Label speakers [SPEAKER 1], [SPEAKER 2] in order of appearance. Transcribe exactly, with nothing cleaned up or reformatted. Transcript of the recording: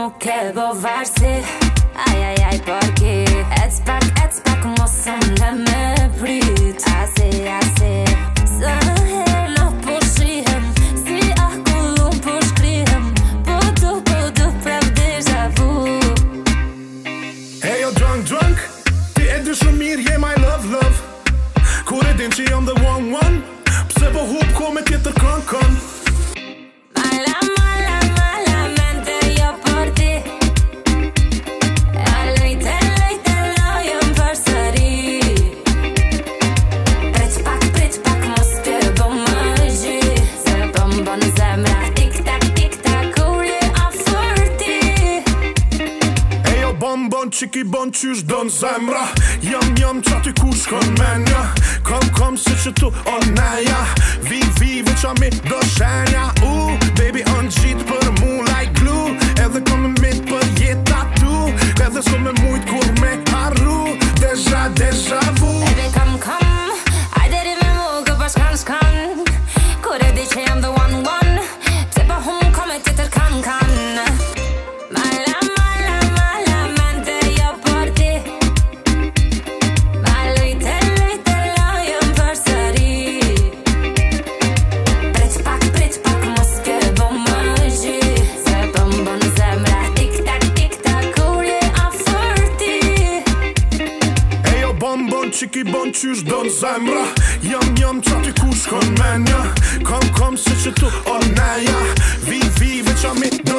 [SPEAKER 1] mu ke bo varsi. Aj, aj, aj, porki Ec pak, ec pak, mosëm në me prit. Asi, asi Së herë po shihem Si akullum po shkrihem. Po du, po du, prav deja vu.
[SPEAKER 2] Hey yo drunk, drunk Ti e di shumë mirë, je my love, love. Kur e din që jam the one, one. Pse po hup ko me tjetër kën, kën.
[SPEAKER 1] Mala, mala, mala, mente jo për ti. A lejte, lejte, lojëm për sëri. Prit pak, prit pak, mos ke bo më gji. Se bëm bon zemra, tik tak, tik tak, uli afër ti.
[SPEAKER 2] Hey yo bon, bon, qiki bon, qysh don zemra. Jam, jam, qati ku shkon menja. Kom, kom, si që tu, o neja. Vi, vi, veqa mi do shenja. Uh, baby, on gjit për mu like glue. Edhe kom me mit për jeta tu. Edhe s'ko me mujt kur me harru. Deja, deja vu.
[SPEAKER 1] Baby, come, come Hajde ri me mu, gë pa shkan, shkan. Kur e di që jam the one, one. Pse po hum ko me tjetër kan, kan. Mala, mala, mala, mente jo për ti. Ma lujte, lujte, lojëm për sëri. Prit pak, prit pak, mos ke bo më gji. Se bëm bon zemra, tik tak, tik tak, uli afër ti.
[SPEAKER 2] Hey yo bon, bon, qiki bon, qysh don zemra. Jam, jam, qati ku shkon menja. Kom, kom, si që tu, o neja. Vi, vi, veqa mi do